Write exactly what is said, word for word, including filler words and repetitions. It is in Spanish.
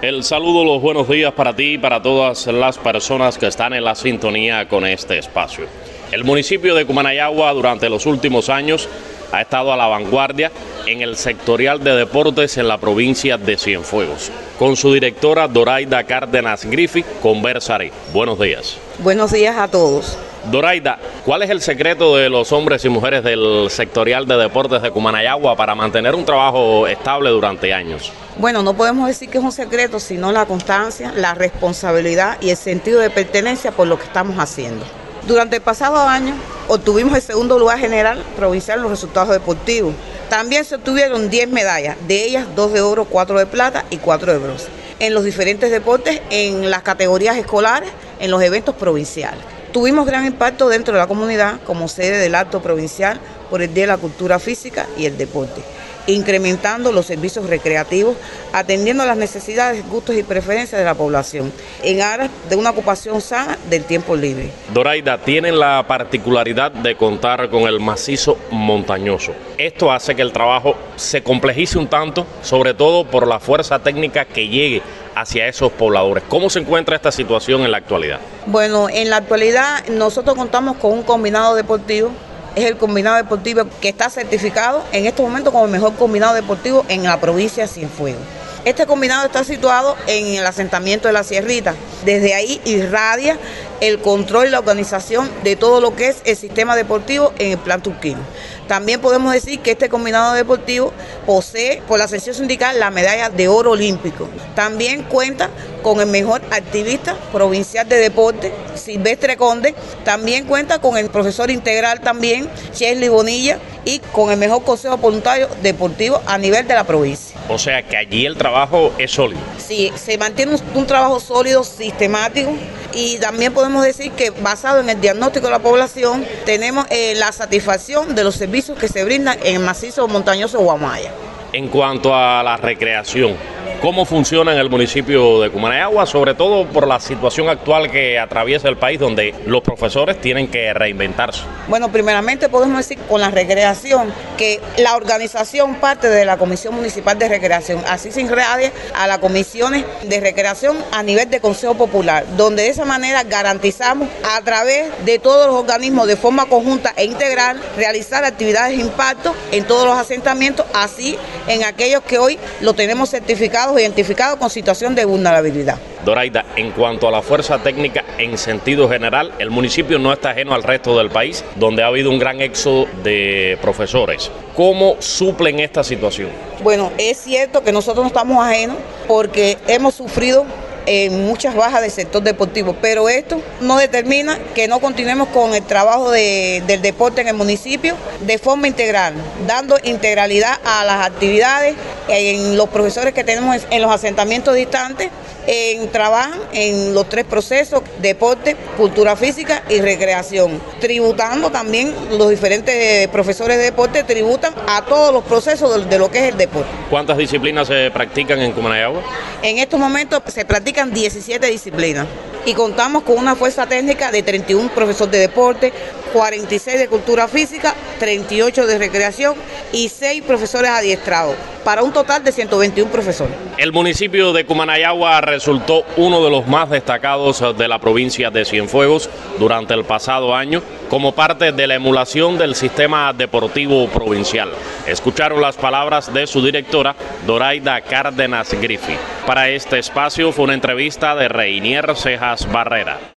El saludo, los buenos días para ti y para todas las personas que están en la sintonía con este espacio. El municipio de Cumanayagua durante los últimos años ha estado a la vanguardia en el sectorial de deportes en la provincia de Cienfuegos. Con su directora Doraida Cárdenas Griffith conversaré. Buenos días. Buenos días a todos. Doraida, ¿cuál es el secreto de los hombres y mujeres del sectorial de deportes de Cumanayagua para mantener un trabajo estable durante años? Bueno, no podemos decir que es un secreto, sino la constancia, la responsabilidad y el sentido de pertenencia por lo que estamos haciendo. Durante el pasado año obtuvimos el segundo lugar general provincial en los resultados deportivos. También se obtuvieron diez medallas, de ellas dos de oro, cuatro de plata y cuatro de bronce, en los diferentes deportes, en las categorías escolares, en los eventos provinciales. Tuvimos gran impacto dentro de la comunidad como sede del acto provincial por el Día de la Cultura Física y el Deporte, incrementando los servicios recreativos, atendiendo a las necesidades, gustos y preferencias de la población, en aras de una ocupación sana del tiempo libre. Doraida, tienen la particularidad de contar con el macizo montañoso. Esto hace que el trabajo se complejice un tanto, sobre todo por la fuerza técnica que llegue hacia esos pobladores. ¿Cómo se encuentra esta situación en la actualidad? Bueno, en la actualidad nosotros contamos con un combinado deportivo. Es el combinado deportivo que está certificado en este momento como el mejor combinado deportivo en la provincia de Cienfuegos. Este combinado está situado en el asentamiento de la Sierrita. Desde ahí irradia el control y la organización de todo lo que es el sistema deportivo en el plan turquino. También podemos decir que este combinado deportivo posee por la sección sindical la medalla de oro olímpico. También cuenta con el mejor activista provincial de deporte, Silvestre Conde. También cuenta con el profesor integral también, Chesley Bonilla, y con el mejor consejo voluntario deportivo a nivel de la provincia. O sea que allí el trabajo es sólido. Sí, se mantiene un, un trabajo sólido, sistemático, y también podemos decir que basado en el diagnóstico de la población, tenemos eh, la satisfacción de los servicios que se brindan en el macizo montañoso de Guamaya. En cuanto a la recreación, ¿cómo funciona en el municipio de Cumanayagua? Sobre todo por la situación actual que atraviesa el país, donde los profesores tienen que reinventarse. Bueno, primeramente podemos decir con la recreación que la organización parte de la Comisión Municipal de Recreación, así se irradia a las comisiones de recreación a nivel de Consejo Popular, donde de esa manera garantizamos a través de todos los organismos de forma conjunta e integral realizar actividades de impacto en todos los asentamientos, así en aquellos que hoy lo tenemos certificado identificado con situación de vulnerabilidad. Doraida, en cuanto a la fuerza técnica en sentido general, el municipio no está ajeno al resto del país, donde ha habido un gran éxodo de profesores. ¿Cómo suplen esta situación? Bueno, es cierto que nosotros no estamos ajenos porque hemos sufrido en muchas bajas del sector deportivo, pero esto no determina que no continuemos con el trabajo de, del deporte en el municipio de forma integral, dando integralidad a las actividades en los profesores que tenemos en los asentamientos distantes, en trabajan en los tres procesos: deporte, cultura física y recreación, tributando también los diferentes profesores de deporte, tributan a todos los procesos de, de lo que es el deporte. ¿Cuántas disciplinas se practican en Cumanayagua? En estos momentos se practican diecisiete disciplinas y contamos con una fuerza técnica de treinta y uno profesores de deporte, cuarenta y seis de cultura física, treinta y ocho de recreación y seis profesores adiestrados, para un total de ciento veintiuno profesores. El municipio de Cumanayagua resultó uno de los más destacados de la provincia de Cienfuegos durante el pasado año como parte de la emulación del sistema deportivo provincial. Escucharon las palabras de su directora, Doraida Cárdenas Griffith. Para este espacio fue una entrevista de Reinier Cejas Barrera.